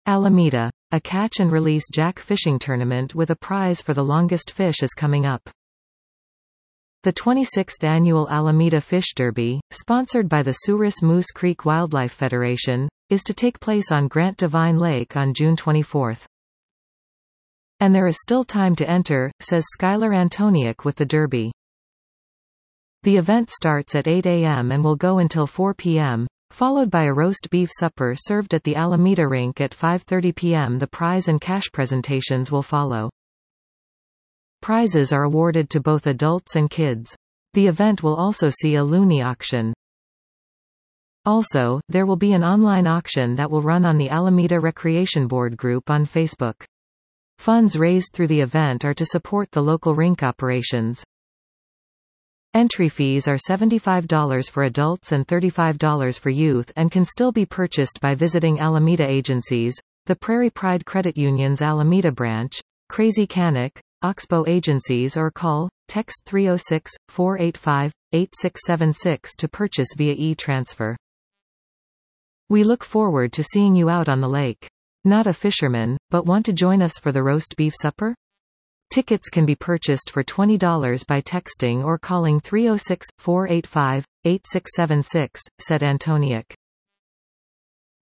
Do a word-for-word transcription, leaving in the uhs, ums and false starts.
Alameda. A catch-and-release jack fishing tournament with a prize for the longest fish is coming up. The twenty-sixth Annual Alameda Fish Derby, sponsored by the Souris Moose Creek Wildlife Federation, is to take place on Grant Devine Lake on June twenty-fourth. And there is still time to enter, says Skylar Antoniuk with the Derby. The event starts at eight a m and will go until four p m, followed by a roast beef supper served at the Alameda Rink at five thirty p m The prize and cash presentations will follow. Prizes are awarded to both adults and kids. The event will also see a loonie auction. Also, there will be an online auction that will run on the Alameda Recreation Board group on Facebook. Funds raised through the event are to support the local rink operations. Entry fees are seventy-five dollars for adults and thirty-five dollars for youth and can still be purchased by visiting Alameda agencies, the Prairie Pride Credit Union's Alameda branch, Crazy Canuck, Oxbow agencies, or call, text three oh six, four eight five, eight six seven six to purchase via e-transfer. We look forward to seeing you out on the lake. Not a fisherman, but want to join us for the roast beef supper? Tickets can be purchased for twenty dollars by texting or calling three oh six, four eight five, eight six seven six, said Antoniuk.